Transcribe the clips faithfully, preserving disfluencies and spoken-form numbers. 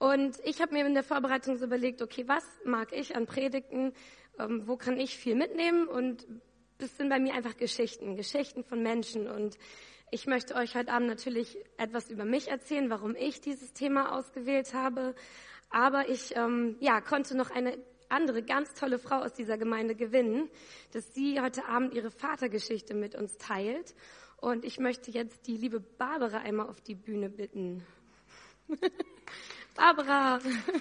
Und ich habe mir in der Vorbereitung so überlegt, okay, was mag ich an Predigten, ähm, wo kann ich viel mitnehmen? Und das sind bei mir einfach Geschichten, Geschichten von Menschen. Und ich möchte euch heute Abend natürlich etwas über mich erzählen, warum ich dieses Thema ausgewählt habe. Aber ich ähm, ja, konnte noch eine andere ganz tolle Frau aus dieser Gemeinde gewinnen, dass sie heute Abend ihre Vatergeschichte mit uns teilt. Und ich möchte jetzt die liebe Barbara einmal auf die Bühne bitten. Barbara!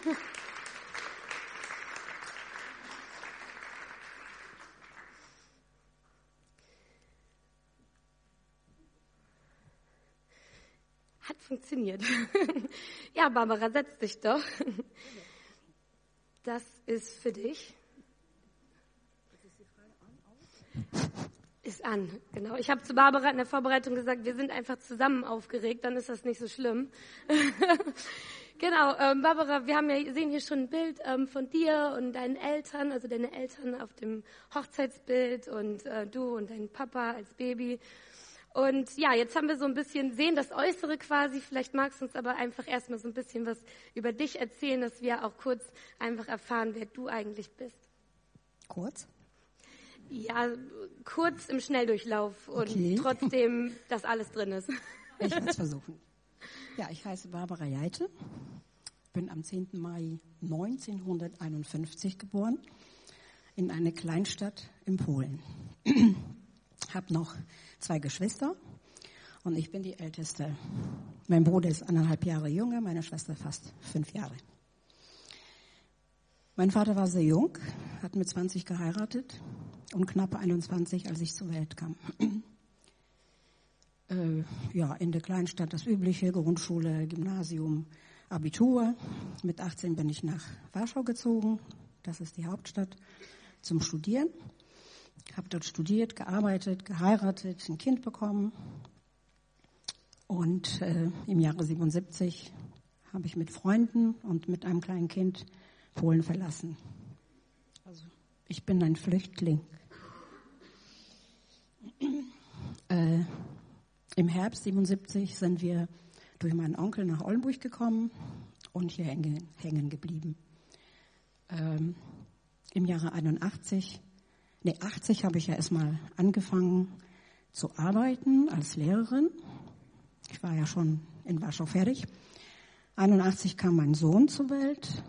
Hat funktioniert. Ja, Barbara, setz dich doch. Das ist für dich. Ist an, genau. Ich habe zu Barbara in der Vorbereitung gesagt, wir sind einfach zusammen aufgeregt, dann ist das nicht so schlimm. Genau, ähm, Barbara, wir haben ja, sehen hier schon ein Bild ähm, von dir und deinen Eltern, also deine Eltern auf dem Hochzeitsbild und äh, du und dein Papa als Baby. Und ja, jetzt haben wir so ein bisschen, sehen das Äußere quasi, vielleicht magst du uns aber einfach erstmal so ein bisschen was über dich erzählen, dass wir auch kurz einfach erfahren, wer du eigentlich bist. Kurz? Ja, kurz im Schnelldurchlauf und okay. Trotzdem, dass alles drin ist. Ich werde es versuchen. Ja, ich heiße Barbara Jeite, bin am zehnten Mai neunzehnhunderteinundfünfzig geboren, in einer Kleinstadt in Polen. Habe noch zwei Geschwister und ich bin die Älteste. Mein Bruder ist anderthalb Jahre jünger, meine Schwester fast fünf Jahre. Mein Vater war sehr jung, hat mit zwanzig geheiratet und knapp einundzwanzig, als ich zur Welt kam. äh, ja, in der Kleinstadt das Übliche, Grundschule, Gymnasium, Abitur. Mit achtzehn bin ich nach Warschau gezogen, das ist die Hauptstadt, zum Studieren. Habe dort studiert, gearbeitet, geheiratet, ein Kind bekommen. Und äh, im Jahre siebenundsiebzig habe ich mit Freunden und mit einem kleinen Kind Polen verlassen. Also ich bin ein Flüchtling. Äh, Im Herbst siebenundsiebzig sind wir durch meinen Onkel nach Oldenburg gekommen und hier hängen, hängen geblieben. Ähm, Im Jahre einundachtzig Nee, achtzig habe ich ja erstmal angefangen zu arbeiten als Lehrerin. Ich war ja schon in Warschau fertig. einundachtzig kam mein Sohn zur Welt.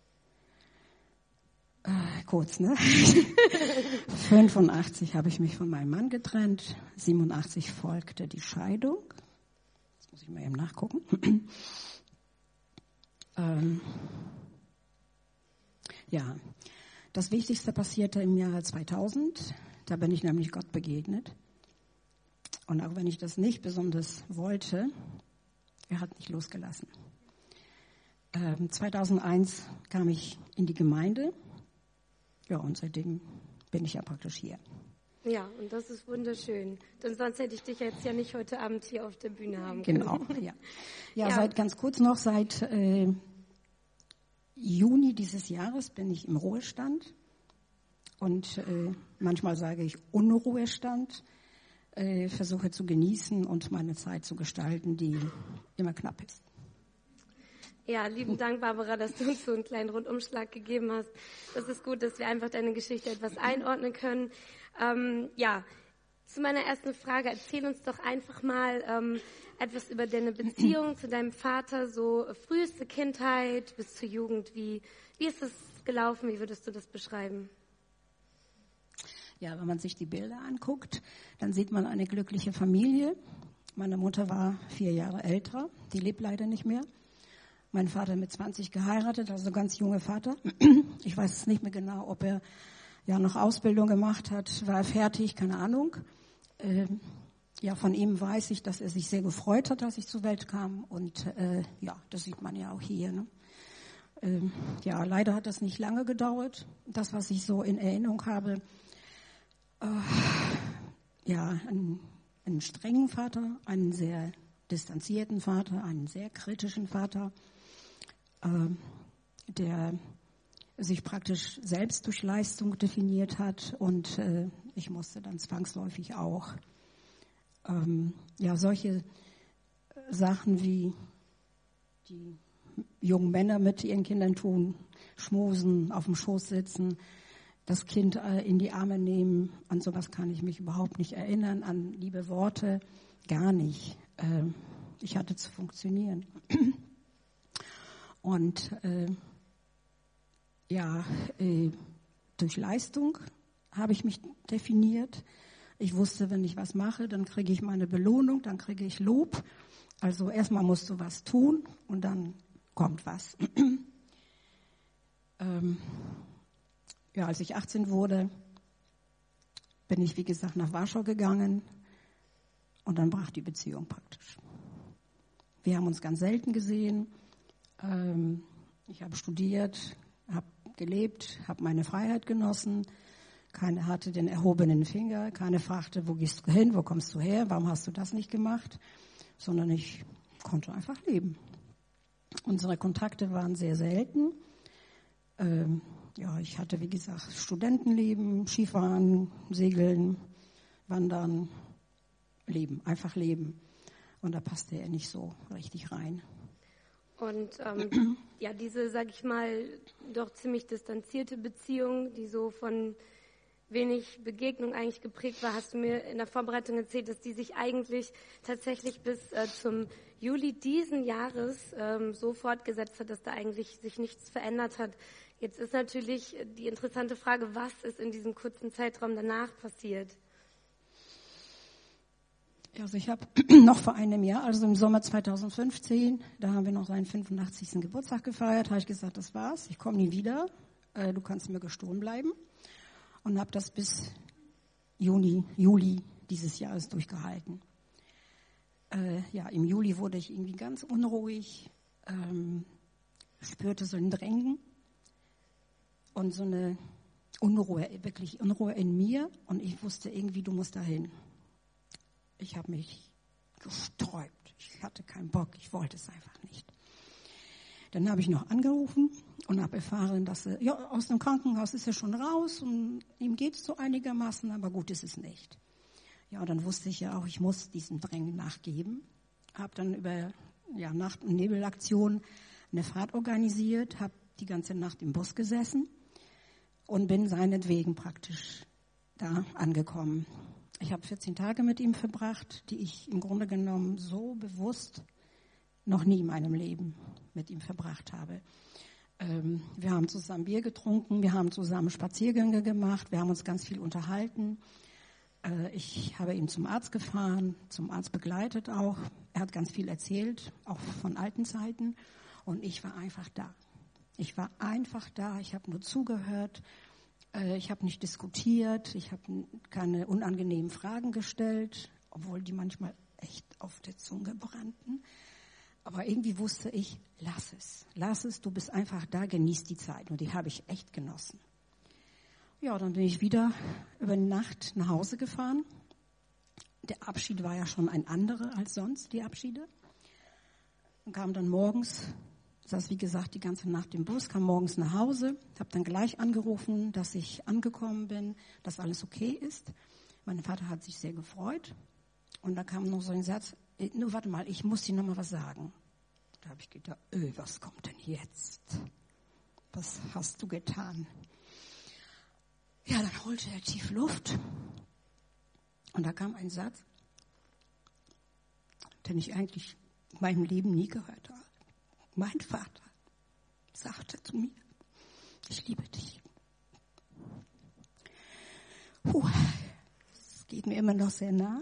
Äh, kurz, ne? fünfundachtzig habe ich mich von meinem Mann getrennt. siebenundachtzig folgte die Scheidung. Das muss ich mal eben nachgucken. ähm, ja. Das Wichtigste passierte im Jahre zweitausend. Da bin ich nämlich Gott begegnet. Und auch wenn ich das nicht besonders wollte, er hat nicht losgelassen. Ähm, zweitausendeins kam ich in die Gemeinde. Ja, und seitdem bin ich ja praktisch hier. Ja, und das ist wunderschön. Denn sonst hätte ich dich jetzt ja nicht heute Abend hier auf der Bühne haben können. Genau, ja. Ja, ja. Seit ganz kurz noch, seit äh, Juni dieses Jahres bin ich im Ruhestand und äh, manchmal sage ich Unruhestand, äh, versuche zu genießen und meine Zeit zu gestalten, die immer knapp ist. Ja, lieben Dank, Barbara, dass du uns so einen kleinen Rundumschlag gegeben hast. Das ist gut, dass wir einfach deine Geschichte etwas einordnen können. Ähm, ja, zu meiner ersten Frage, erzähl uns doch einfach mal ähm, etwas über deine Beziehung zu deinem Vater, so früheste Kindheit bis zur Jugend. Wie, wie ist das gelaufen? Wie würdest du das beschreiben? Ja, wenn man sich die Bilder anguckt, dann sieht man eine glückliche Familie. Meine Mutter war vier Jahre älter, die lebt leider nicht mehr. Mein Vater mit zwanzig geheiratet, also ganz junger Vater. Ich weiß es nicht mehr genau, ob er ja noch Ausbildung gemacht hat, war er fertig, keine Ahnung. Ähm, ja, von ihm weiß ich, dass er sich sehr gefreut hat, als ich zur Welt kam. Und äh, ja, das sieht man ja auch hier. Ne? Ähm, ja, leider hat das nicht lange gedauert. Das, was ich so in Erinnerung habe, äh, ja, einen, einen strengen Vater, einen sehr distanzierten Vater, einen sehr kritischen Vater, äh, der sich praktisch selbst durch Leistung definiert hat und äh, ich musste dann zwangsläufig auch ähm, ja solche Sachen wie die jungen Männer mit ihren Kindern tun, schmusen, auf dem Schoß sitzen, das Kind äh, in die Arme nehmen. An sowas kann ich mich überhaupt nicht erinnern, an liebe Worte, gar nicht. Äh, ich hatte zu funktionieren. Und äh, ja, äh, durch Leistung habe ich mich definiert. Ich wusste, wenn ich was mache, dann kriege ich meine Belohnung, dann kriege ich Lob. Also erstmal musst du was tun und dann kommt was. ähm, ja, als ich achtzehn wurde, bin ich, wie gesagt, nach Warschau gegangen und dann brach die Beziehung praktisch. Wir haben uns ganz selten gesehen. Ähm, ich habe studiert, habe gelebt, habe meine Freiheit genossen. Keiner hatte den erhobenen Finger, keiner fragte, wo gehst du hin, wo kommst du her, warum hast du das nicht gemacht, sondern ich konnte einfach leben. Unsere Kontakte waren sehr selten. Ähm, ja, ich hatte, wie gesagt, Studentenleben, Skifahren, Segeln, Wandern, Leben, einfach leben. Und da passte er nicht so richtig rein. Und ähm, ja, diese, sag ich mal, doch ziemlich distanzierte Beziehung, die so von wenig Begegnung eigentlich geprägt war, hast du mir in der Vorbereitung erzählt, dass die sich eigentlich tatsächlich bis äh, zum Juli diesen Jahres ähm, so fortgesetzt hat, dass da eigentlich sich nichts verändert hat. Jetzt ist natürlich die interessante Frage, was ist in diesem kurzen Zeitraum danach passiert? Also ich habe noch vor einem Jahr, also im Sommer zweitausendfünfzehn, da haben wir noch seinen fünfundachtzigsten Geburtstag gefeiert, habe ich gesagt, das war's, ich komme nie wieder, äh, du kannst mir gestohlen bleiben. Und habe das bis Juni, Juli dieses Jahres durchgehalten. Äh, ja, im Juli wurde ich irgendwie ganz unruhig, ähm, spürte so ein Drängen und so eine Unruhe, wirklich Unruhe in mir. Und ich wusste irgendwie, du musst dahin. Ich habe mich gesträubt. Ich hatte keinen Bock, ich wollte es einfach nicht. Dann habe ich noch angerufen und habe erfahren, dass er, ja, aus dem Krankenhaus ist er schon raus und ihm geht es so einigermaßen, aber gut ist es nicht. Ja, und dann wusste ich ja auch, ich muss diesem Drängen nachgeben. Habe dann über ja, Nacht- und Nebelaktion eine Fahrt organisiert, habe die ganze Nacht im Bus gesessen und bin seinetwegen praktisch da angekommen. Ich habe vierzehn Tage mit ihm verbracht, die ich im Grunde genommen so bewusst noch nie in meinem Leben mit ihm verbracht habe. Ähm, wir haben zusammen Bier getrunken, wir haben zusammen Spaziergänge gemacht, wir haben uns ganz viel unterhalten. Äh, ich habe ihn zum Arzt gefahren, zum Arzt begleitet auch. Er hat ganz viel erzählt, auch von alten Zeiten. Und ich war einfach da. Ich war einfach da, ich habe nur zugehört. Äh, ich habe nicht diskutiert, ich habe keine unangenehmen Fragen gestellt, obwohl die manchmal echt auf der Zunge brannten. Aber irgendwie wusste ich, lass es, lass es, du bist einfach da, genieß die Zeit. Und die habe ich echt genossen. Ja, dann bin ich wieder über die Nacht nach Hause gefahren. Der Abschied war ja schon ein anderer als sonst, die Abschiede. Und kam dann morgens, saß wie gesagt die ganze Nacht im Bus, kam morgens nach Hause, habe dann gleich angerufen, dass ich angekommen bin, dass alles okay ist. Mein Vater hat sich sehr gefreut. Und da kam noch so ein Satz, nur warte mal, ich muss dir noch mal was sagen. Da habe ich gedacht, öh, was kommt denn jetzt? Was hast du getan? Ja, dann holte er tief Luft. Und da kam ein Satz, den ich eigentlich in meinem Leben nie gehört habe. Mein Vater sagte zu mir, ich liebe dich. Puh, das geht mir immer noch sehr nah.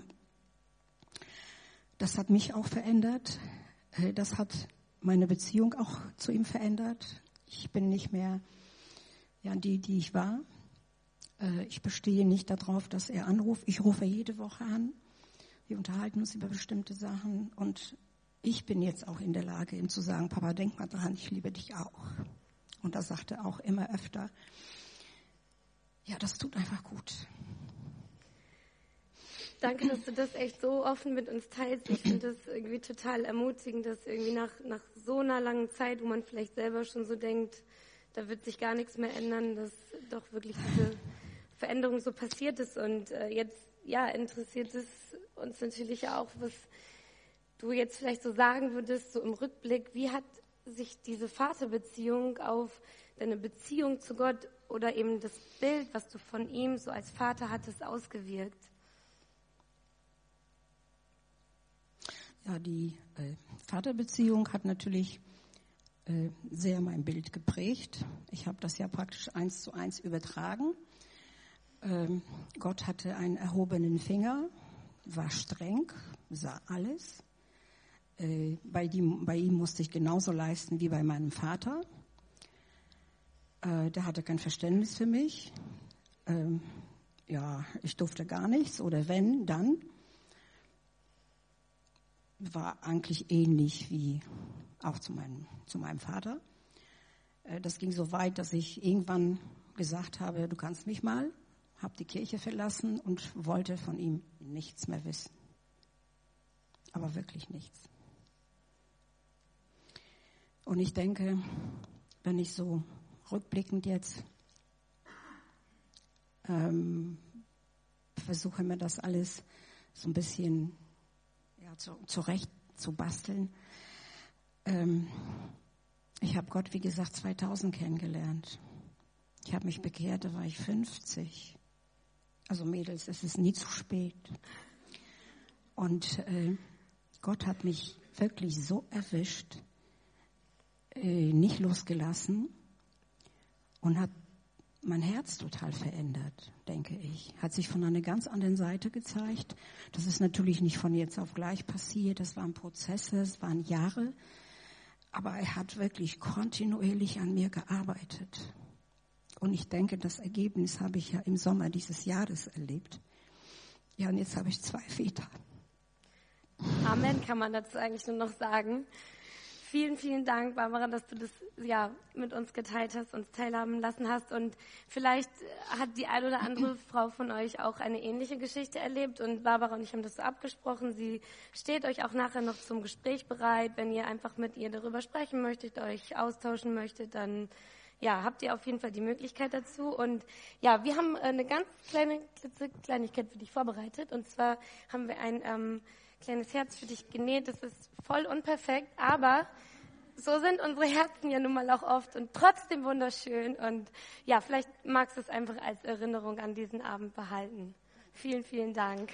Das hat mich auch verändert. Das hat meine Beziehung auch zu ihm verändert. Ich bin nicht mehr ja, die, die ich war. Ich bestehe nicht darauf, dass er anruft. Ich rufe jede Woche an. Wir unterhalten uns über bestimmte Sachen. Und ich bin jetzt auch in der Lage, ihm zu sagen, Papa, denk mal dran, ich liebe dich auch. Und das sagt er auch immer öfter. Ja, das tut einfach gut. Danke, dass du das echt so offen mit uns teilst. Ich finde das irgendwie total ermutigend, dass irgendwie nach, nach so einer langen Zeit, wo man vielleicht selber schon so denkt, da wird sich gar nichts mehr ändern, dass doch wirklich diese Veränderung so passiert ist. Und äh, jetzt, ja, interessiert es uns natürlich auch, was du jetzt vielleicht so sagen würdest, so im Rückblick, wie hat sich diese Vaterbeziehung auf deine Beziehung zu Gott oder eben das Bild, was du von ihm so als Vater hattest, ausgewirkt? Ja, die äh, Vaterbeziehung hat natürlich äh, sehr mein Bild geprägt. Ich habe das ja praktisch eins zu eins übertragen. Ähm, Gott hatte einen erhobenen Finger, war streng, sah alles. Äh, bei, die, bei ihm musste ich genauso leisten wie bei meinem Vater. Äh, der hatte kein Verständnis für mich. Ähm, ja, ich durfte gar nichts oder wenn, dann. War eigentlich ähnlich wie auch zu meinem, zu meinem Vater. Äh, das ging so weit, dass ich irgendwann gesagt habe, du kannst mich mal, habe die Kirche verlassen und wollte von ihm nichts mehr wissen. Aber wirklich nichts. Und ich denke, wenn ich so rückblickend jetzt ähm, versuche, mir das alles so ein bisschen ja, zu, zurecht zu basteln. Ähm, ich habe Gott, wie gesagt, zweitausend kennengelernt. Ich habe mich bekehrt, da war ich fünfzig. Also Mädels, es ist nie zu spät. Und äh, Gott hat mich wirklich so erwischt, äh, nicht losgelassen und hat mein Herz total verändert, denke ich. Hat sich von einer ganz anderen Seite gezeigt. Das ist natürlich nicht von jetzt auf gleich passiert. Das waren Prozesse, es waren Jahre. Aber er hat wirklich kontinuierlich an mir gearbeitet. Und ich denke, das Ergebnis habe ich ja im Sommer dieses Jahres erlebt. Ja, und jetzt habe ich zwei Väter. Amen, kann man dazu eigentlich nur noch sagen. Vielen, vielen Dank, Barbara, dass du das ja mit uns geteilt hast, uns teilhaben lassen hast. Und vielleicht hat die eine oder andere Frau von euch auch eine ähnliche Geschichte erlebt. Und Barbara und ich haben das so abgesprochen. Sie steht euch auch nachher noch zum Gespräch bereit. Wenn ihr einfach mit ihr darüber sprechen möchtet, euch austauschen möchtet, dann ja, habt ihr auf jeden Fall die Möglichkeit dazu. Und ja, wir haben eine ganz kleine Kleinigkeit für dich vorbereitet. Und zwar haben wir ein ähm, kleines Herz für dich genäht. Das ist voll unperfekt, aber so sind unsere Herzen ja nun mal auch oft und trotzdem wunderschön. Und ja, vielleicht magst du es einfach als Erinnerung an diesen Abend behalten. Vielen, vielen Dank.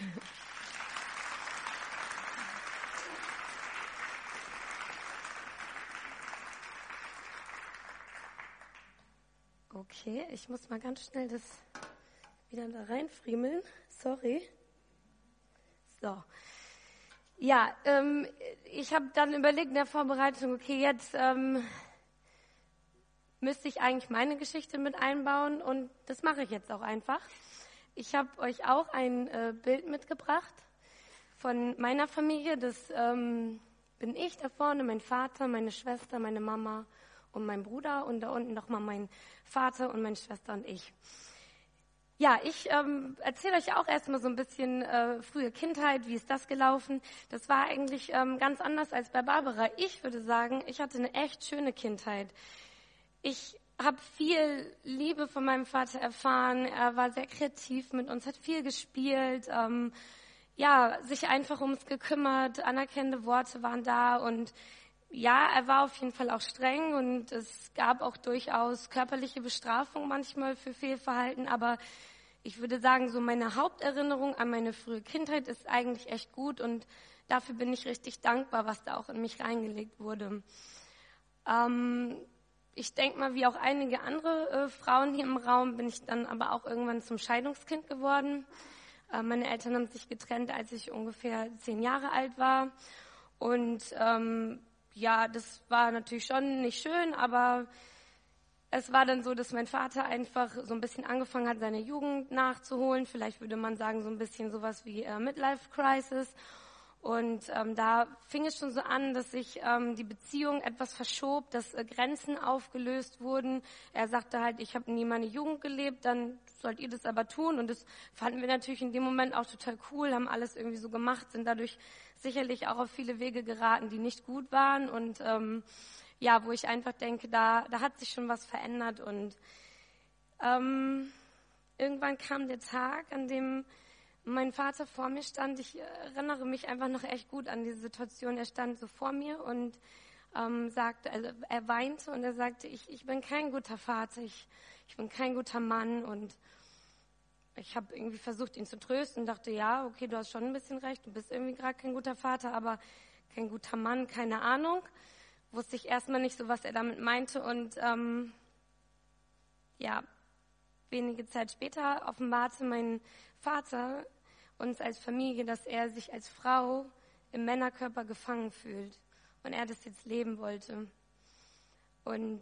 Okay, ich muss mal ganz schnell das wieder da reinfriemeln. Sorry. So. Ja, ähm, ich habe dann überlegt in der Vorbereitung, okay, jetzt ähm, müsste ich eigentlich meine Geschichte mit einbauen und das mache ich jetzt auch einfach. Ich habe euch auch ein äh, Bild mitgebracht von meiner Familie. Das ähm, bin ich da vorne, mein Vater, meine Schwester, meine Mama und mein Bruder und da unten nochmal mein Vater und meine Schwester und ich. Ja, ich ähm, erzähle euch auch erstmal so ein bisschen äh, frühe Kindheit, wie ist das gelaufen. Das war eigentlich ähm, ganz anders als bei Barbara. Ich würde sagen, ich hatte eine echt schöne Kindheit. Ich habe viel Liebe von meinem Vater erfahren. Er war sehr kreativ mit uns, hat viel gespielt, ähm, ja, sich einfach um uns gekümmert, anerkennende Worte waren da und ja, er war auf jeden Fall auch streng und es gab auch durchaus körperliche Bestrafung manchmal für Fehlverhalten, aber ich würde sagen, so meine Haupterinnerung an meine frühe Kindheit ist eigentlich echt gut und dafür bin ich richtig dankbar, was da auch in mich reingelegt wurde. Ähm, ich denke mal, wie auch einige andere äh, Frauen hier im Raum, bin ich dann aber auch irgendwann zum Scheidungskind geworden. Äh, meine Eltern haben sich getrennt, als ich ungefähr zehn Jahre alt war und ähm, ja, das war natürlich schon nicht schön, aber es war dann so, dass mein Vater einfach so ein bisschen angefangen hat, seine Jugend nachzuholen. Vielleicht würde man sagen, so ein bisschen sowas wie äh, Midlife Crisis. Und ähm, da fing es schon so an, dass sich ähm, die Beziehung etwas verschob, dass äh, Grenzen aufgelöst wurden. Er sagte halt, ich habe nie meine Jugend gelebt, dann sollt ihr das aber tun. Und das fanden wir natürlich in dem Moment auch total cool, haben alles irgendwie so gemacht, sind dadurch sicherlich auch auf viele Wege geraten, die nicht gut waren. Und ähm, ja, wo ich einfach denke, da, da hat sich schon was verändert. Und ähm, irgendwann kam der Tag, an dem mein Vater vor mir stand. Ich erinnere mich einfach noch echt gut an diese Situation. Er stand so vor mir und ähm, sagte, also er weinte und er sagte, ich, ich bin kein guter Vater, ich, ich bin kein guter Mann. Und ich habe irgendwie versucht, ihn zu trösten und dachte, ja, okay, du hast schon ein bisschen recht, du bist irgendwie gerade kein guter Vater, aber kein guter Mann, keine Ahnung. Wusste ich erstmal nicht so, was er damit meinte. Und ähm, ja, wenige Zeit später offenbarte mein Vater uns als Familie, dass er sich als Frau im Männerkörper gefangen fühlt und er das jetzt leben wollte. Und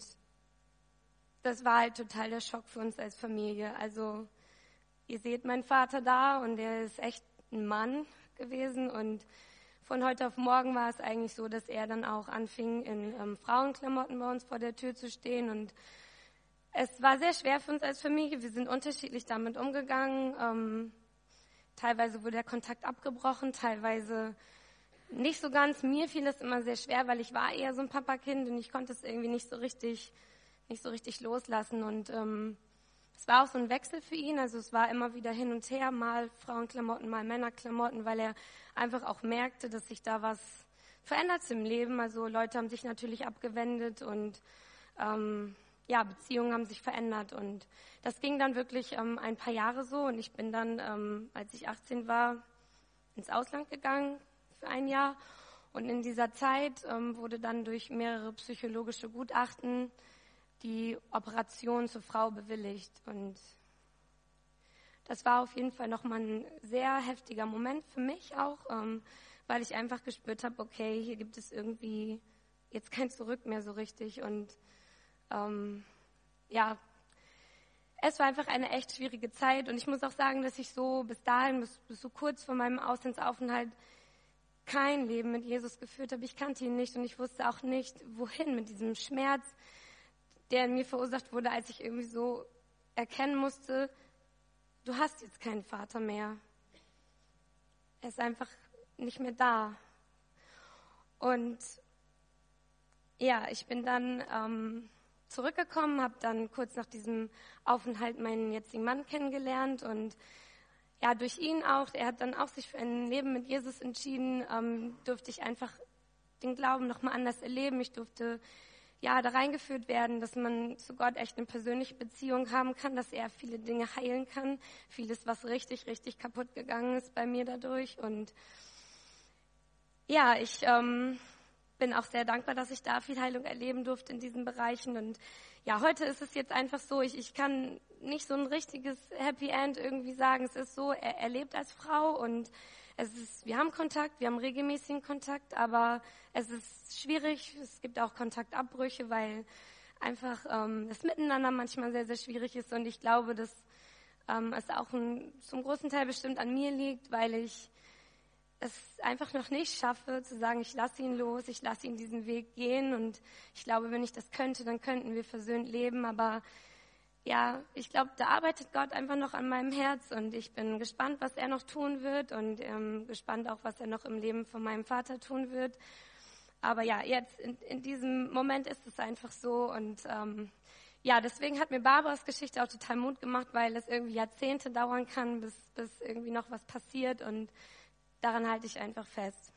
das war halt total der Schock für uns als Familie. Also ihr seht meinen Vater da und er ist echt ein Mann gewesen und von heute auf morgen war es eigentlich so, dass er dann auch anfing, in ähm, Frauenklamotten bei uns vor der Tür zu stehen und es war sehr schwer für uns als Familie. Wir sind unterschiedlich damit umgegangen. Ähm, teilweise wurde der Kontakt abgebrochen, teilweise nicht so ganz. Mir fiel das immer sehr schwer, weil ich war eher so ein Papakind und ich konnte es irgendwie nicht so richtig, nicht so richtig loslassen. Und ähm, es war auch so ein Wechsel für ihn. Also es war immer wieder hin und her, mal Frauenklamotten, mal Männerklamotten, weil er einfach auch merkte, dass sich da was verändert im Leben. Also Leute haben sich natürlich abgewendet und ähm, ja, Beziehungen haben sich verändert. Und das ging dann wirklich ähm, ein paar Jahre so. Und ich bin dann, ähm, als ich achtzehn war, ins Ausland gegangen für ein Jahr. Und in dieser Zeit ähm, wurde dann durch mehrere psychologische Gutachten die Operation zur Frau bewilligt. Und das war auf jeden Fall nochmal ein sehr heftiger Moment für mich auch, ähm, weil ich einfach gespürt habe, okay, hier gibt es irgendwie jetzt kein Zurück mehr so richtig. Und ähm, ja, es war einfach eine echt schwierige Zeit. Und ich muss auch sagen, dass ich so bis dahin, bis, bis so kurz vor meinem Auslandsaufenthalt, kein Leben mit Jesus geführt habe. Ich kannte ihn nicht und ich wusste auch nicht, wohin mit diesem Schmerz, der in mir verursacht wurde, als ich irgendwie so erkennen musste, du hast jetzt keinen Vater mehr. Er ist einfach nicht mehr da. Und ja, ich bin dann ähm, zurückgekommen, habe dann kurz nach diesem Aufenthalt meinen jetzigen Mann kennengelernt und ja, durch ihn auch, er hat dann auch sich für ein Leben mit Jesus entschieden, ähm, durfte ich einfach den Glauben nochmal anders erleben. Ich durfte ja da reingeführt werden, dass man zu Gott echt eine persönliche Beziehung haben kann, dass er viele Dinge heilen kann, vieles, was richtig, richtig kaputt gegangen ist bei mir dadurch. Und ja, ich ähm, bin auch sehr dankbar, dass ich da viel Heilung erleben durfte in diesen Bereichen. Und ja, heute ist es jetzt einfach so, ich, ich kann nicht so ein richtiges Happy End irgendwie sagen. Es ist so, er, er lebt als Frau und es ist, wir haben Kontakt, wir haben regelmäßigen Kontakt, aber es ist schwierig. Es gibt auch Kontaktabbrüche, weil einfach ähm, das Miteinander manchmal sehr, sehr schwierig ist. Und ich glaube, dass ähm, es auch ein, zum großen Teil bestimmt an mir liegt, weil ich es einfach noch nicht schaffe, zu sagen, ich lasse ihn los, ich lasse ihn diesen Weg gehen. Und ich glaube, wenn ich das könnte, dann könnten wir versöhnt leben. Aber ja, ich glaube, da arbeitet Gott einfach noch an meinem Herz. Und ich bin gespannt, was er noch tun wird. Und ähm, gespannt auch, was er noch im Leben von meinem Vater tun wird. Aber ja, jetzt in, in diesem Moment ist es einfach so. Und ähm, ja, deswegen hat mir Barbaras Geschichte auch total Mut gemacht, weil es irgendwie Jahrzehnte dauern kann, bis, bis irgendwie noch was passiert. Und daran halte ich einfach fest.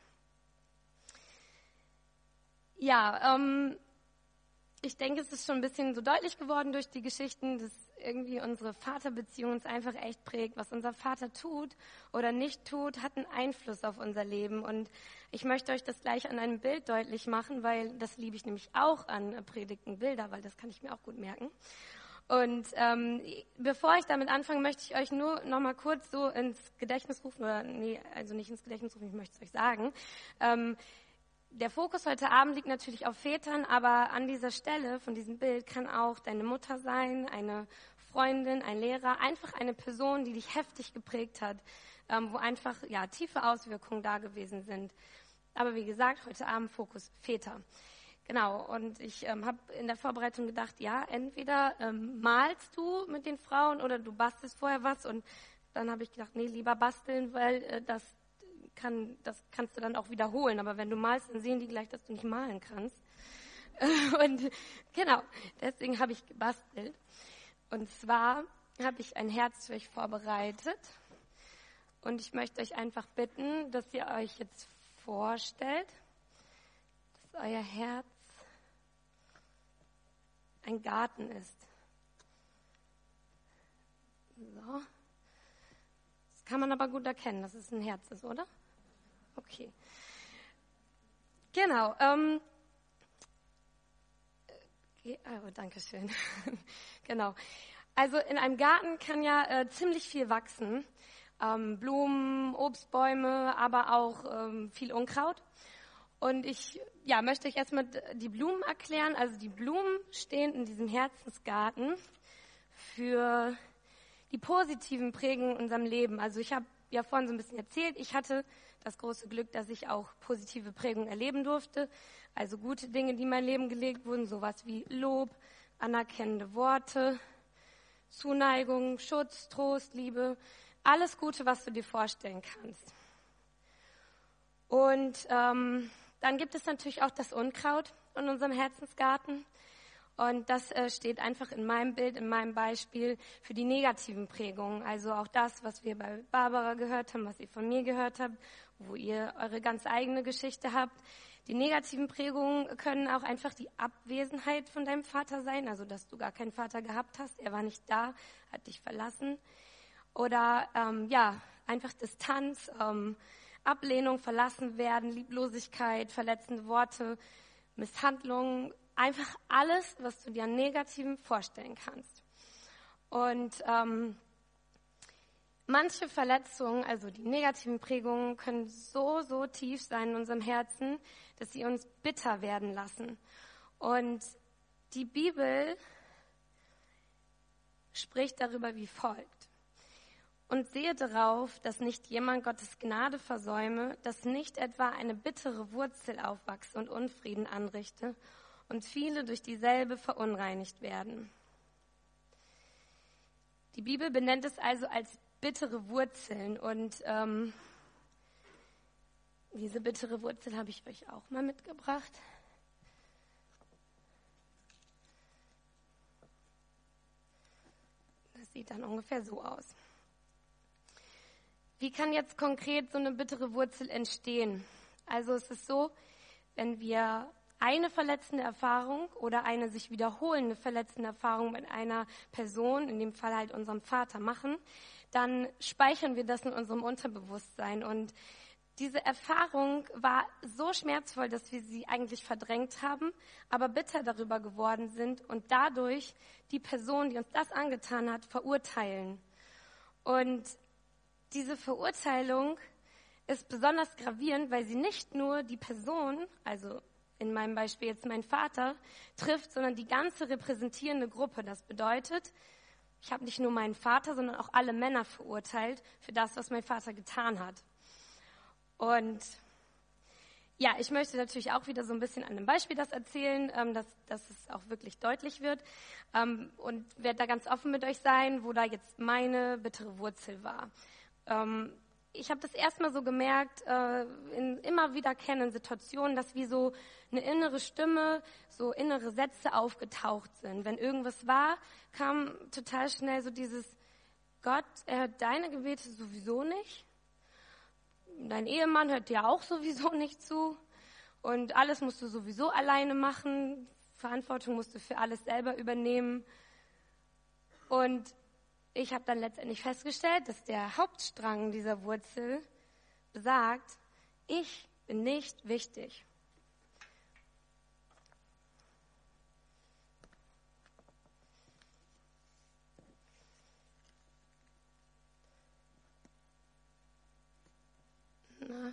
Ja, ähm, ich denke, es ist schon ein bisschen so deutlich geworden durch die Geschichten, dass irgendwie unsere Vaterbeziehung uns einfach echt prägt. Was unser Vater tut oder nicht tut, hat einen Einfluss auf unser Leben. Und ich möchte euch das gleich an einem Bild deutlich machen, weil das liebe ich nämlich auch an Predigten, Bilder, weil das kann ich mir auch gut merken. Und ähm, bevor ich damit anfange, möchte ich euch nur noch mal kurz so ins Gedächtnis rufen, oder nee, also nicht ins Gedächtnis rufen, ich möchte es euch sagen. Ähm, der Fokus heute Abend liegt natürlich auf Vätern, aber an dieser Stelle von diesem Bild kann auch deine Mutter sein, eine Freundin, ein Lehrer, einfach eine Person, die dich heftig geprägt hat, ähm, wo einfach ja tiefe Auswirkungen da gewesen sind. Aber wie gesagt, heute Abend Fokus Väter. Genau, und ich ähm, habe in der Vorbereitung gedacht, ja, entweder ähm, malst du mit den Frauen oder du bastelst vorher was. Und dann habe ich gedacht, nee, lieber basteln, weil äh, das, kann, das kannst du dann auch wiederholen. Aber wenn du malst, dann sehen die gleich, dass du nicht malen kannst. Und genau, deswegen habe ich gebastelt. Und zwar habe ich ein Herz für euch vorbereitet. Und ich möchte euch einfach bitten, dass ihr euch jetzt vorstellt, dass euer Herz ein Garten ist. So. Das kann man aber gut erkennen, dass es ein Herz ist, oder? Okay. Genau. Ähm, oh, danke schön. Genau. Also in einem Garten kann ja äh, ziemlich viel wachsen. Ähm, Blumen, Obstbäume, aber auch ähm, viel Unkraut. Und ich ja, möchte euch erstmal die Blumen erklären. Also die Blumen stehen in diesem Herzensgarten für die positiven Prägungen in unserem Leben. Also ich habe ja vorhin so ein bisschen erzählt, ich hatte das große Glück, dass ich auch positive Prägungen erleben durfte. Also gute Dinge, die in mein Leben gelegt wurden, sowas wie Lob, anerkennende Worte, Zuneigung, Schutz, Trost, Liebe, alles Gute, was du dir vorstellen kannst. Und ähm, dann gibt es natürlich auch das Unkraut in unserem Herzensgarten. Und das äh, steht einfach in meinem Bild, in meinem Beispiel für die negativen Prägungen. Also auch das, was wir bei Barbara gehört haben, was ihr von mir gehört habt, wo ihr eure ganz eigene Geschichte habt. Die negativen Prägungen können auch einfach die Abwesenheit von deinem Vater sein, also dass du gar keinen Vater gehabt hast, er war nicht da, hat dich verlassen. Oder ähm, ja, einfach Distanz, ähm, Ablehnung, verlassen werden, Lieblosigkeit, verletzende Worte, Misshandlungen, einfach alles, was du dir an Negativen vorstellen kannst. Und ähm, manche Verletzungen, also die negativen Prägungen, können so, so tief sein in unserem Herzen, dass sie uns bitter werden lassen. Und die Bibel spricht darüber wie folgt. Und sehe darauf, dass nicht jemand Gottes Gnade versäume, dass nicht etwa eine bittere Wurzel aufwachse und Unfrieden anrichte und viele durch dieselbe verunreinigt werden. Die Bibel benennt es also als bittere Wurzeln und ähm, diese bittere Wurzel habe ich euch auch mal mitgebracht. Das sieht dann ungefähr so aus. Wie kann jetzt konkret so eine bittere Wurzel entstehen? Also es ist so, wenn wir eine verletzende Erfahrung oder eine sich wiederholende verletzende Erfahrung mit einer Person, in dem Fall halt unserem Vater, machen, dann speichern wir das in unserem Unterbewusstsein. Und diese Erfahrung war so schmerzvoll, dass wir sie eigentlich verdrängt haben, aber bitter darüber geworden sind und dadurch die Person, die uns das angetan hat, verurteilen. Und diese Verurteilung ist besonders gravierend, weil sie nicht nur die Person, also in meinem Beispiel jetzt mein Vater, trifft, sondern die ganze repräsentierende Gruppe. Das bedeutet, ich habe nicht nur meinen Vater, sondern auch alle Männer verurteilt für das, was mein Vater getan hat. Und ja, ich möchte natürlich auch wieder so ein bisschen an einem Beispiel das erzählen, ähm, dass, dass es auch wirklich deutlich wird ähm, und werde da ganz offen mit euch sein, wo da jetzt meine bittere Wurzel war. Ähm, ich habe das erstmal so gemerkt, äh, in immer wiederkehrenden Situationen, dass wie so eine innere Stimme, so innere Sätze aufgetaucht sind. Wenn irgendwas war, kam total schnell so dieses, Gott, er hört deine Gebete sowieso nicht. Dein Ehemann hört dir auch sowieso nicht zu. Und alles musst du sowieso alleine machen. Verantwortung musst du für alles selber übernehmen. Und ich habe dann letztendlich festgestellt, dass der Hauptstrang dieser Wurzel besagt, ich bin nicht wichtig. Na.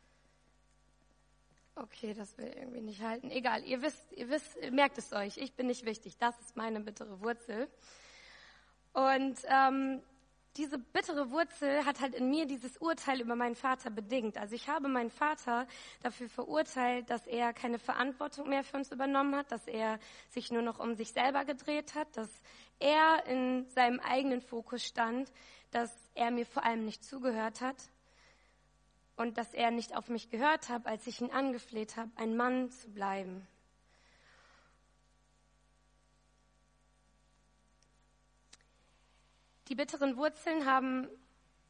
Okay, das will irgendwie nicht halten. Egal, ihr wisst, ihr wisst, ihr merkt es euch, ich bin nicht wichtig. Das ist meine bittere Wurzel. Und ähm, diese bittere Wurzel hat halt in mir dieses Urteil über meinen Vater bedingt. Also ich habe meinen Vater dafür verurteilt, dass er keine Verantwortung mehr für uns übernommen hat, dass er sich nur noch um sich selber gedreht hat, dass er in seinem eigenen Fokus stand, dass er mir vor allem nicht zugehört hat und dass er nicht auf mich gehört hat, als ich ihn angefleht habe, ein Mann zu bleiben. Die bitteren Wurzeln haben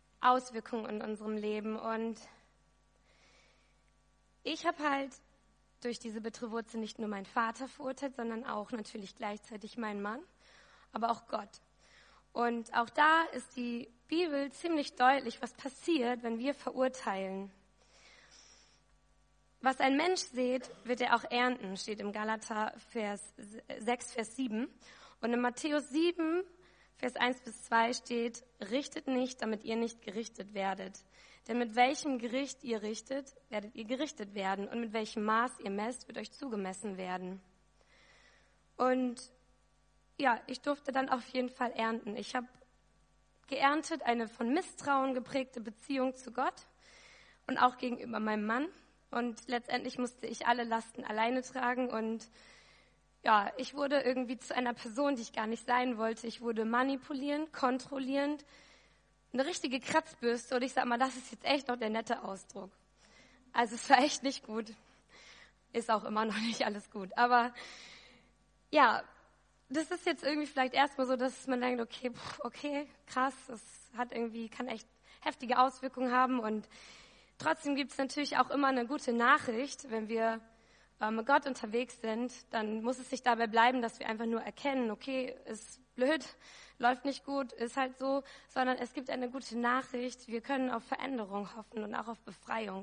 Auswirkungen in unserem Leben und ich habe halt durch diese bittere Wurzel nicht nur mein Vater verurteilt, sondern auch natürlich gleichzeitig mein Mann, aber auch Gott. Und auch da ist die Bibel ziemlich deutlich, was passiert, wenn wir verurteilen. Was ein Mensch sät, wird er auch ernten, steht im Galater Vers sechs, Vers sieben. Und in Matthäus sieben, Vers eins bis zwei steht, richtet nicht, damit ihr nicht gerichtet werdet. Denn mit welchem Gericht ihr richtet, werdet ihr gerichtet werden. Und mit welchem Maß ihr messt, wird euch zugemessen werden. Und ja, ich durfte dann auf jeden Fall ernten. Ich habe geerntet eine von Misstrauen geprägte Beziehung zu Gott und auch gegenüber meinem Mann. Und letztendlich musste ich alle Lasten alleine tragen. Und ja, ich wurde irgendwie zu einer Person, die ich gar nicht sein wollte. Ich wurde manipulierend, kontrollierend, eine richtige Kratzbürste. Und ich sag mal, das ist jetzt echt noch der nette Ausdruck. Also es war echt nicht gut. Ist auch immer noch nicht alles gut. Aber ja, das ist jetzt irgendwie vielleicht erstmal so, dass man denkt, okay, pff, okay, krass, das hat irgendwie, kann echt heftige Auswirkungen haben. Und trotzdem gibt es natürlich auch immer eine gute Nachricht, wenn wir äh, mit Gott unterwegs sind, dann muss es nicht dabei bleiben, dass wir einfach nur erkennen, okay, ist blöd, läuft nicht gut, ist halt so, sondern es gibt eine gute Nachricht, wir können auf Veränderung hoffen und auch auf Befreiung.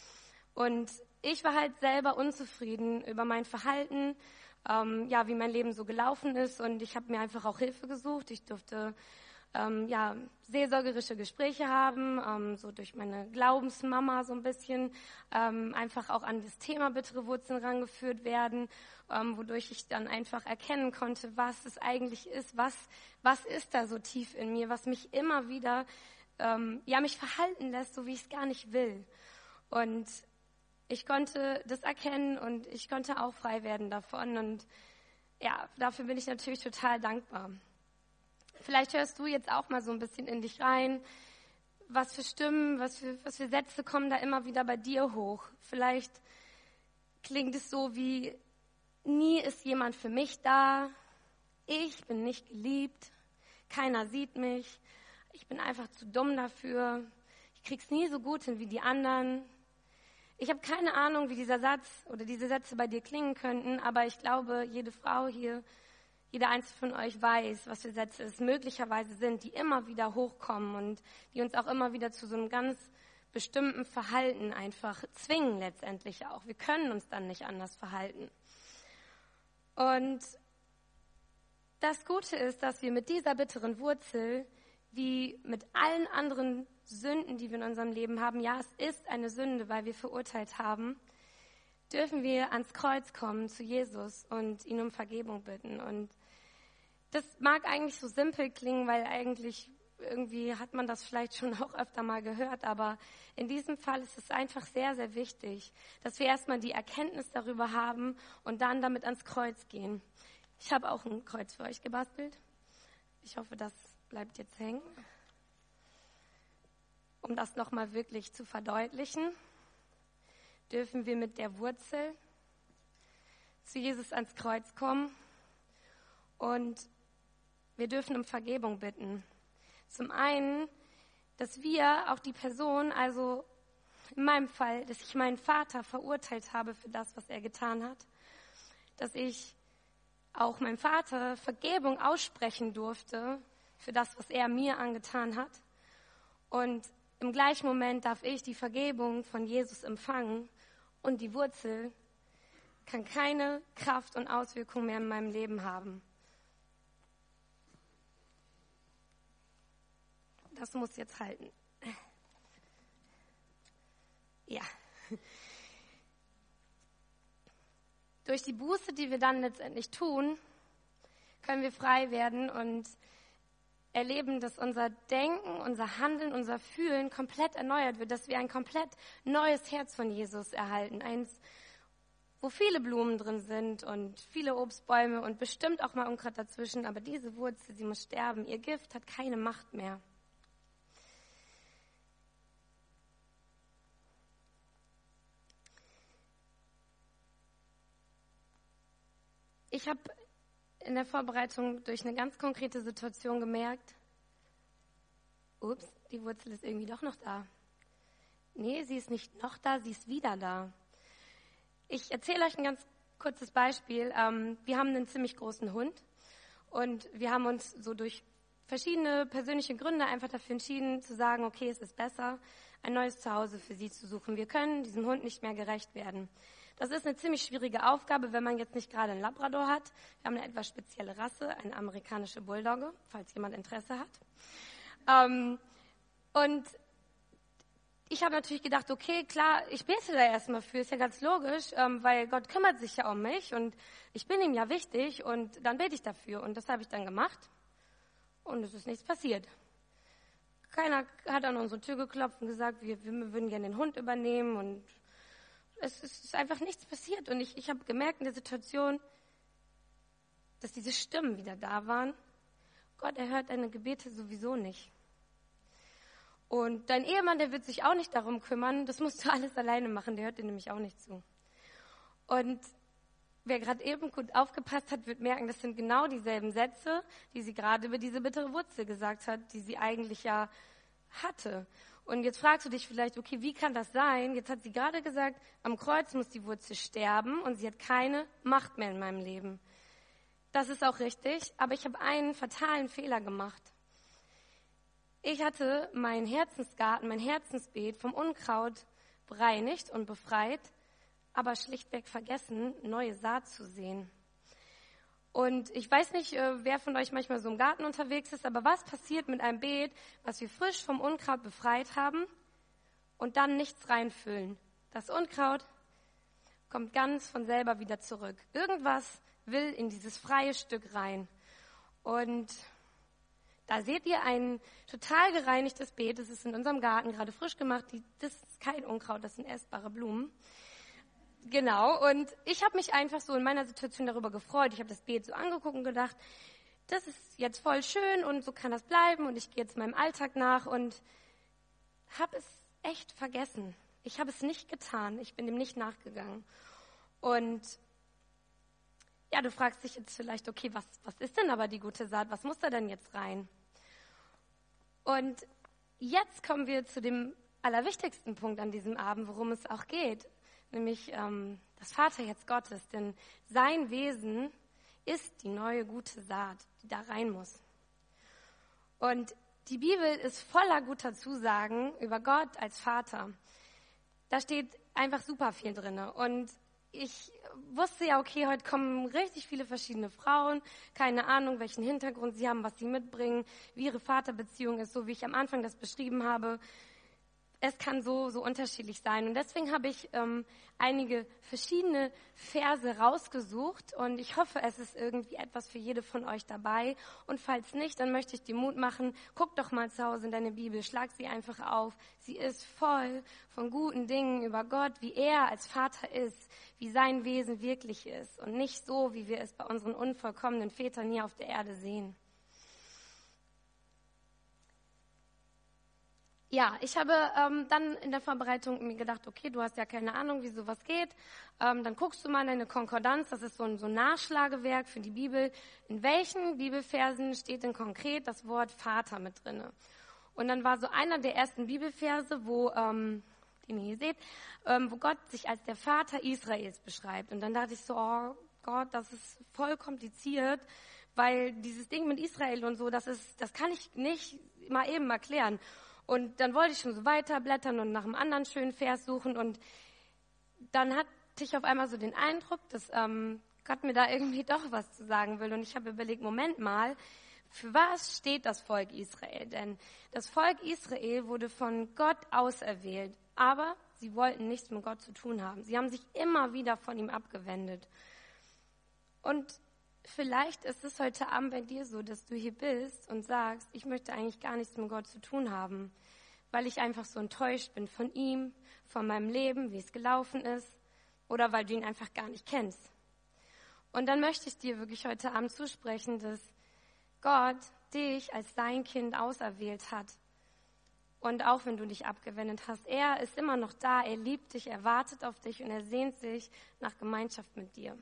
Und ich war halt selber unzufrieden über mein Verhalten, ähm, ja, wie mein Leben so gelaufen ist, und ich habe mir einfach auch Hilfe gesucht. Ich durfte ähm, ja, seelsorgerische Gespräche haben, ähm, so durch meine Glaubensmama so ein bisschen, ähm, einfach auch an das Thema bittere Wurzeln rangeführt werden, ähm, wodurch ich dann einfach erkennen konnte, was es eigentlich ist, was, was ist da so tief in mir, was mich immer wieder, ähm, ja, mich verhalten lässt, so wie ich es gar nicht will. Und ich konnte das erkennen und ich konnte auch frei werden davon, und ja, dafür bin ich natürlich total dankbar. Vielleicht hörst du jetzt auch mal so ein bisschen in dich rein, was für Stimmen, was für, was für Sätze kommen da immer wieder bei dir hoch. Vielleicht klingt es so wie, nie ist jemand für mich da, ich bin nicht geliebt, keiner sieht mich, ich bin einfach zu dumm dafür, ich krieg's nie so gut hin wie die anderen. Ich habe keine Ahnung, wie dieser Satz oder diese Sätze bei dir klingen könnten, aber ich glaube, jede Frau hier, jeder Einzelne von euch weiß, was für Sätze es möglicherweise sind, die immer wieder hochkommen und die uns auch immer wieder zu so einem ganz bestimmten Verhalten einfach zwingen letztendlich auch. Wir können uns dann nicht anders verhalten. Und das Gute ist, dass wir mit dieser bitteren Wurzel, wie mit allen anderen Sünden, die wir in unserem Leben haben, ja, es ist eine Sünde, weil wir verurteilt haben, dürfen wir ans Kreuz kommen zu Jesus und ihn um Vergebung bitten. Und das mag eigentlich so simpel klingen, weil eigentlich irgendwie hat man das vielleicht schon auch öfter mal gehört, aber in diesem Fall ist es einfach sehr, sehr wichtig, dass wir erstmal die Erkenntnis darüber haben und dann damit ans Kreuz gehen. Ich habe auch ein Kreuz für euch gebastelt. Ich hoffe, das bleibt jetzt hängen. Um das nochmal wirklich zu verdeutlichen, dürfen wir mit der Wurzel zu Jesus ans Kreuz kommen und wir dürfen um Vergebung bitten. Zum einen, dass wir auch die Person, also in meinem Fall, dass ich meinen Vater verurteilt habe für das, was er getan hat, dass ich auch meinem Vater Vergebung aussprechen durfte für das, was er mir angetan hat. Und im gleichen Moment darf ich die Vergebung von Jesus empfangen und die Wurzel kann keine Kraft und Auswirkung mehr in meinem Leben haben. Das muss jetzt halten. Ja. Durch die Buße, die wir dann letztendlich tun, können wir frei werden und erleben, dass unser Denken, unser Handeln, unser Fühlen komplett erneuert wird, dass wir ein komplett neues Herz von Jesus erhalten. Eins, wo viele Blumen drin sind und viele Obstbäume und bestimmt auch mal Unkraut dazwischen, aber diese Wurzel, sie muss sterben. Ihr Gift hat keine Macht mehr. Ich habe in der Vorbereitung durch eine ganz konkrete Situation gemerkt, ups, die Wurzel ist irgendwie doch noch da. Nee, sie ist nicht noch da, sie ist wieder da. ich erzähle euch ein ganz kurzes Beispiel. Ähm, wir haben einen ziemlich großen Hund und wir haben uns so durch verschiedene persönliche Gründe einfach dafür entschieden, zu sagen, okay, es ist besser, ein neues Zuhause für sie zu suchen. Wir können diesem Hund nicht mehr gerecht werden. Das ist eine ziemlich schwierige Aufgabe, wenn man jetzt nicht gerade einen Labrador hat. Wir haben eine etwas spezielle Rasse, eine amerikanische Bulldogge, falls jemand Interesse hat. Ähm, und ich habe natürlich gedacht, okay, klar, ich bete da erstmal für, ist ja ganz logisch, ähm, weil Gott kümmert sich ja um mich und ich bin ihm ja wichtig und dann bete ich dafür. Und das habe ich dann gemacht und es ist nichts passiert. Keiner hat an unsere Tür geklopft und gesagt, wir, wir würden gerne den Hund übernehmen und es ist einfach nichts passiert. Und ich, ich habe gemerkt in der Situation, dass diese Stimmen wieder da waren. Gott, er hört deine Gebete sowieso nicht. Und dein Ehemann, der wird sich auch nicht darum kümmern. Das musst du alles alleine machen, der hört dir nämlich auch nicht zu. Und wer gerade eben gut aufgepasst hat, wird merken, das sind genau dieselben Sätze, die sie gerade über diese bittere Wurzel gesagt hat, die sie eigentlich ja hatte. Und jetzt fragst du dich vielleicht, okay, wie kann das sein? Jetzt hat sie gerade gesagt, am Kreuz muss die Wurzel sterben und sie hat keine Macht mehr in meinem Leben. Das ist auch richtig, aber ich habe einen fatalen Fehler gemacht. Ich hatte meinen Herzensgarten, mein Herzensbeet vom Unkraut bereinigt und befreit, aber schlichtweg vergessen, neue Saat zu sehen. Und ich weiß nicht, wer von euch manchmal so im Garten unterwegs ist, aber was passiert mit einem Beet, was wir frisch vom Unkraut befreit haben und dann nichts reinfüllen? Das Unkraut kommt ganz von selber wieder zurück. Irgendwas will in dieses freie Stück rein. Und da seht ihr ein total gereinigtes Beet. Das ist in unserem Garten gerade frisch gemacht. Das ist kein Unkraut, das sind essbare Blumen. Genau, und ich habe mich einfach so in meiner Situation darüber gefreut. Ich habe das Beet so angeguckt und gedacht, das ist jetzt voll schön und so kann das bleiben und ich gehe jetzt meinem Alltag nach und habe es echt vergessen. Ich habe es nicht getan, ich bin dem nicht nachgegangen. Und ja, du fragst dich jetzt vielleicht, okay, was, was ist denn aber die gute Saat? Was muss da denn jetzt rein? Und jetzt kommen wir zu dem allerwichtigsten Punkt an diesem Abend, worum es auch geht. Nämlich ähm, das Vaterherz Gottes, denn sein Wesen ist die neue gute Saat, die da rein muss. Und die Bibel ist voller guter Zusagen über Gott als Vater. Da steht einfach super viel drin. Und ich wusste ja, okay, heute kommen richtig viele verschiedene Frauen, keine Ahnung, welchen Hintergrund sie haben, was sie mitbringen, wie ihre Vaterbeziehung ist, so wie ich am Anfang das beschrieben habe. Es kann so, so unterschiedlich sein. Und deswegen habe ich ähm, einige verschiedene Verse rausgesucht und ich hoffe, es ist irgendwie etwas für jede von euch dabei. Und falls nicht, dann möchte ich dir Mut machen, guck doch mal zu Hause in deine Bibel, schlag sie einfach auf. Sie ist voll von guten Dingen über Gott, wie er als Vater ist, wie sein Wesen wirklich ist und nicht so, wie wir es bei unseren unvollkommenen Vätern hier auf der Erde sehen. Ja, ich habe ähm, dann in der Vorbereitung mir gedacht, okay, du hast ja keine Ahnung, wie sowas geht. Ähm, dann guckst du mal in eine Konkordanz, das ist so ein, so ein Nachschlagewerk für die Bibel. In welchen Bibelversen steht denn konkret das Wort Vater mit drinne? Und dann war so einer der ersten Bibelverse, wo, ähm, den ihr hier seht, ähm, wo Gott sich als der Vater Israels beschreibt. Und dann dachte ich so, oh Gott, das ist voll kompliziert, weil dieses Ding mit Israel und so, das ist, das kann ich nicht mal eben erklären. Und dann wollte ich schon so weiterblättern und nach einem anderen schönen Vers suchen. Und dann hatte ich auf einmal so den Eindruck, dass ähm, Gott mir da irgendwie doch was zu sagen will. Und ich habe überlegt, Moment mal, für was steht das Volk Israel? Denn das Volk Israel wurde von Gott auserwählt. Aber sie wollten nichts mit Gott zu tun haben. Sie haben sich immer wieder von ihm abgewendet. Und vielleicht ist es heute Abend bei dir so, dass du hier bist und sagst, ich möchte eigentlich gar nichts mit Gott zu tun haben, weil ich einfach so enttäuscht bin von ihm, von meinem Leben, wie es gelaufen ist, oder weil du ihn einfach gar nicht kennst. Und dann möchte ich dir wirklich heute Abend zusprechen, dass Gott dich als sein Kind auserwählt hat. Und auch wenn du dich abgewendet hast, er ist immer noch da, er liebt dich, er wartet auf dich und er sehnt sich nach Gemeinschaft mit dir.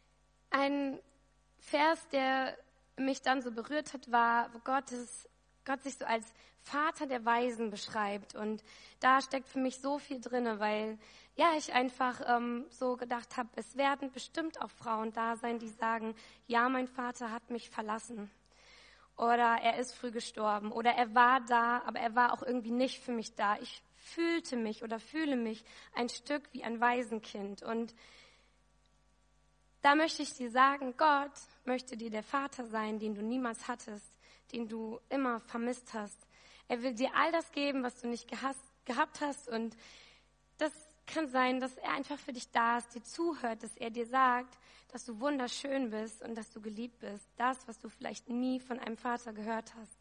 Ein Vers, der mich dann so berührt hat, war, wo Gottes, Gott sich so als Vater der Weisen beschreibt. Und da steckt für mich so viel drinne, weil ja ich einfach ähm, so gedacht habe, es werden bestimmt auch Frauen da sein, die sagen, ja, mein Vater hat mich verlassen. Oder er ist früh gestorben. Oder er war da, aber er war auch irgendwie nicht für mich da. Ich fühlte mich oder fühle mich ein Stück wie ein Waisenkind. Und da möchte ich dir sagen, Gott möchte dir der Vater sein, den du niemals hattest, den du immer vermisst hast. Er will dir all das geben, was du nicht gehasst, gehabt hast. Und das kann sein, dass er einfach für dich da ist, dir zuhört, dass er dir sagt, dass du wunderschön bist und dass du geliebt bist. Das, was du vielleicht nie von einem Vater gehört hast.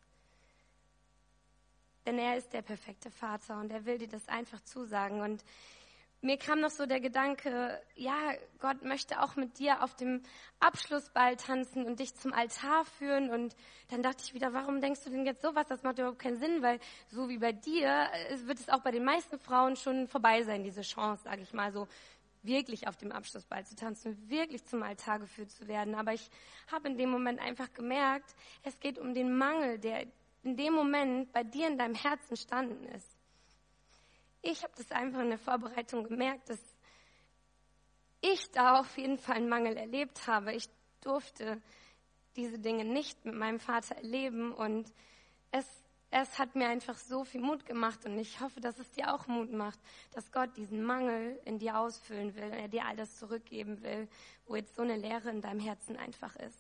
Denn er ist der perfekte Vater und er will dir das einfach zusagen. Und mir kam noch so der Gedanke, ja, Gott möchte auch mit dir auf dem Abschlussball tanzen und dich zum Altar führen. Und dann dachte ich wieder, warum denkst du denn jetzt sowas? Das macht überhaupt keinen Sinn, weil so wie bei dir wird es auch bei den meisten Frauen schon vorbei sein, diese Chance, sage ich mal so, wirklich auf dem Abschlussball zu tanzen, wirklich zum Altar geführt zu werden. Aber ich habe in dem Moment einfach gemerkt, es geht um den Mangel, der in dem Moment bei dir in deinem Herzen standen ist. Ich habe das einfach in der Vorbereitung gemerkt, dass ich da auf jeden Fall einen Mangel erlebt habe. Ich durfte diese Dinge nicht mit meinem Vater erleben und es, es hat mir einfach so viel Mut gemacht und ich hoffe, dass es dir auch Mut macht, dass Gott diesen Mangel in dir ausfüllen will, er dir all das zurückgeben will, wo jetzt so eine Leere in deinem Herzen einfach ist.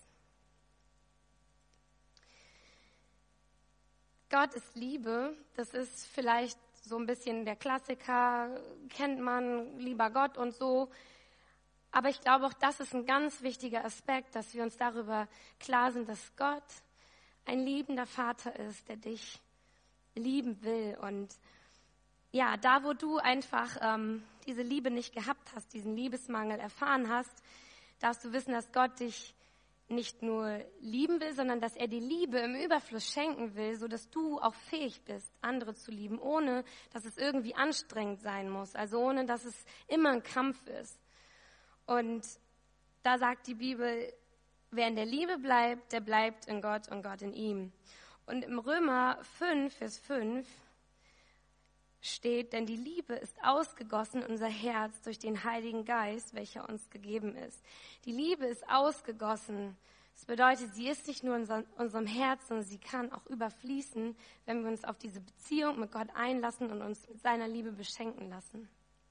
Gott ist Liebe, das ist vielleicht so ein bisschen der Klassiker, kennt man, lieber Gott und so. Aber ich glaube, auch das ist ein ganz wichtiger Aspekt, dass wir uns darüber klar sind, dass Gott ein liebender Vater ist, der dich lieben will. Und ja, da wo du einfach ähm, diese Liebe nicht gehabt hast, diesen Liebesmangel erfahren hast, darfst du wissen, dass Gott dich nicht nur lieben will, sondern dass er die Liebe im Überfluss schenken will, sodass du auch fähig bist, andere zu lieben, ohne dass es irgendwie anstrengend sein muss, also ohne dass es immer ein Kampf ist. Und da sagt die Bibel, wer in der Liebe bleibt, der bleibt in Gott und Gott in ihm. Und im Römer fünf, Vers fünf steht, denn die Liebe ist ausgegossen in unser Herz durch den Heiligen Geist, welcher uns gegeben ist. Die Liebe ist ausgegossen. Das bedeutet, sie ist nicht nur in unserem Herzen, sondern sie kann auch überfließen, wenn wir uns auf diese Beziehung mit Gott einlassen und uns mit seiner Liebe beschenken lassen.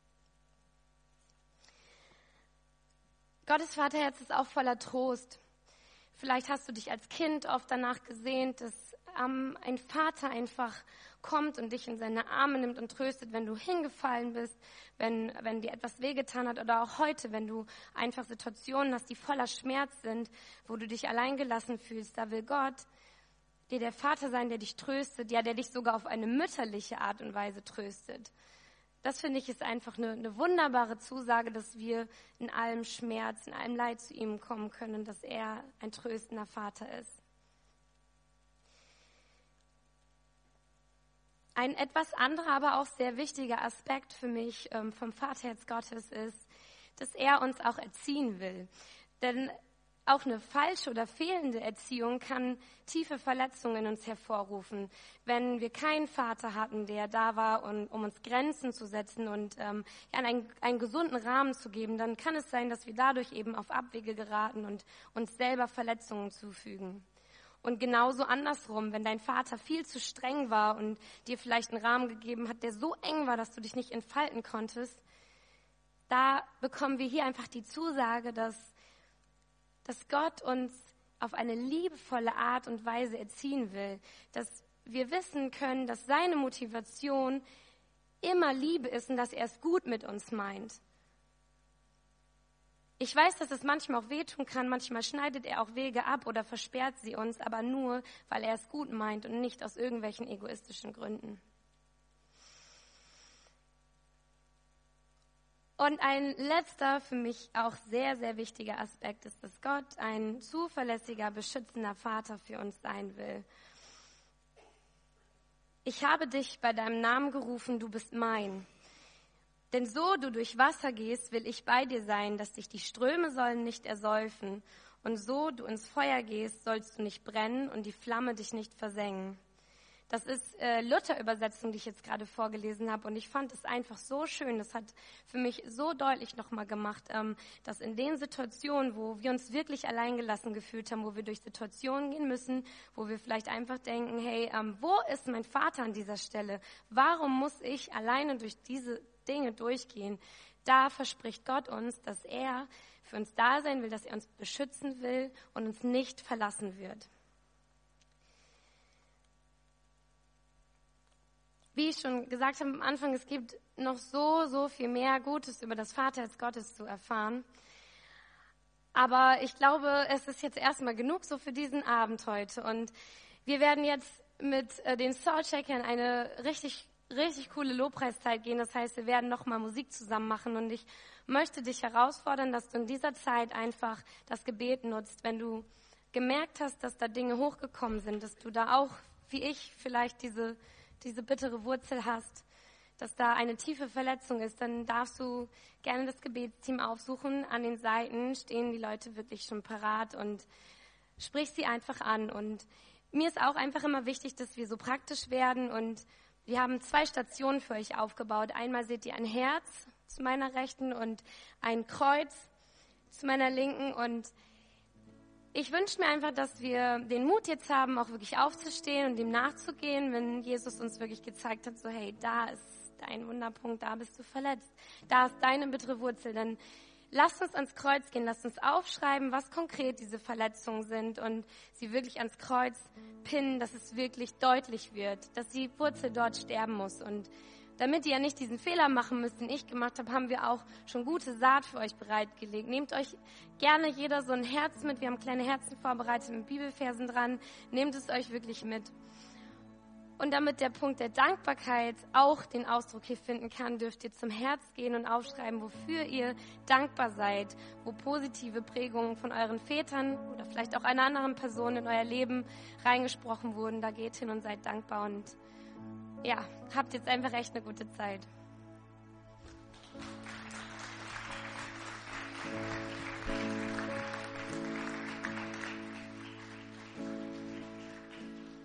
Gottes Vaterherz ist auch voller Trost. Vielleicht hast du dich als Kind oft danach gesehnt, dass ähm, ein Vater einfach kommt und dich in seine Arme nimmt und tröstet, wenn du hingefallen bist, wenn, wenn dir etwas wehgetan hat oder auch heute, wenn du einfach Situationen hast, die voller Schmerz sind, wo du dich alleingelassen fühlst. Da will Gott dir der Vater sein, der dich tröstet, ja, der dich sogar auf eine mütterliche Art und Weise tröstet. Das finde ich ist einfach eine, eine wunderbare Zusage, dass wir in allem Schmerz, in allem Leid zu ihm kommen können, dass er ein tröstender Vater ist. Ein etwas anderer, aber auch sehr wichtiger Aspekt für mich ähm, vom Vaterherz Gottes ist, dass er uns auch erziehen will. Denn auch eine falsche oder fehlende Erziehung kann tiefe Verletzungen in uns hervorrufen. Wenn wir keinen Vater hatten, der da war, um, um uns Grenzen zu setzen und ähm, ja, einen, einen gesunden Rahmen zu geben, dann kann es sein, dass wir dadurch eben auf Abwege geraten und uns selber Verletzungen zufügen. Und genauso andersrum, wenn dein Vater viel zu streng war und dir vielleicht einen Rahmen gegeben hat, der so eng war, dass du dich nicht entfalten konntest, da bekommen wir hier einfach die Zusage, dass, dass Gott uns auf eine liebevolle Art und Weise erziehen will, dass wir wissen können, dass seine Motivation immer Liebe ist und dass er es gut mit uns meint. Ich weiß, dass es manchmal auch wehtun kann, manchmal schneidet er auch Wege ab oder versperrt sie uns, aber nur, weil er es gut meint und nicht aus irgendwelchen egoistischen Gründen. Und ein letzter, für mich auch sehr, sehr wichtiger Aspekt ist, dass Gott ein zuverlässiger, beschützender Vater für uns sein will. Ich habe dich bei deinem Namen gerufen, du bist mein. Denn so du durch Wasser gehst, will ich bei dir sein, dass dich die Ströme sollen nicht ersäufen. Und so du ins Feuer gehst, sollst du nicht brennen und die Flamme dich nicht versengen. Das ist äh, Luther-Übersetzung, die ich jetzt gerade vorgelesen habe. Und ich fand es einfach so schön. Das hat für mich so deutlich nochmal gemacht, ähm, dass in den Situationen, wo wir uns wirklich alleingelassen gefühlt haben, wo wir durch Situationen gehen müssen, wo wir vielleicht einfach denken, hey, ähm, wo ist mein Vater an dieser Stelle? Warum muss ich alleine durch diese Dinge durchgehen? Da verspricht Gott uns, dass er für uns da sein will, dass er uns beschützen will und uns nicht verlassen wird. Wie ich schon gesagt habe am Anfang, es gibt noch so, so viel mehr Gutes über das Vaterherz Gottes zu erfahren. Aber ich glaube, es ist jetzt erstmal genug so für diesen Abend heute. Und wir werden jetzt mit äh, den Soundcheckern eine richtig, richtig coole Lobpreiszeit gehen. Das heißt, wir werden nochmal Musik zusammen machen. Und ich möchte dich herausfordern, dass du in dieser Zeit einfach das Gebet nutzt. Wenn du gemerkt hast, dass da Dinge hochgekommen sind, dass du da auch, wie ich, vielleicht diese diese bittere Wurzel hast, dass da eine tiefe Verletzung ist, dann darfst du gerne das Gebetsteam aufsuchen. An den Seiten stehen die Leute wirklich schon parat und sprich sie einfach an. Und mir ist auch einfach immer wichtig, dass wir so praktisch werden und wir haben zwei Stationen für euch aufgebaut. Einmal seht ihr ein Herz zu meiner Rechten und ein Kreuz zu meiner Linken und ich wünsche mir einfach, dass wir den Mut jetzt haben, auch wirklich aufzustehen und dem nachzugehen, wenn Jesus uns wirklich gezeigt hat, so hey, da ist dein Wunderpunkt, da bist du verletzt, da ist deine bittere Wurzel. Dann lasst uns ans Kreuz gehen, lasst uns aufschreiben, was konkret diese Verletzungen sind und sie wirklich ans Kreuz pinnen, dass es wirklich deutlich wird, dass die Wurzel dort sterben muss. Und damit ihr ja nicht diesen Fehler machen müsst, den ich gemacht habe, haben wir auch schon gute Saat für euch bereitgelegt. Nehmt euch gerne jeder so ein Herz mit. Wir haben kleine Herzen vorbereitet mit Bibelversen dran. Nehmt es euch wirklich mit. Und damit der Punkt der Dankbarkeit auch den Ausdruck hier finden kann, dürft ihr zum Herz gehen und aufschreiben, wofür ihr dankbar seid, wo positive Prägungen von euren Vätern oder vielleicht auch einer anderen Person in euer Leben reingesprochen wurden. Da geht hin und seid dankbar und ja, habt jetzt einfach echt eine gute Zeit.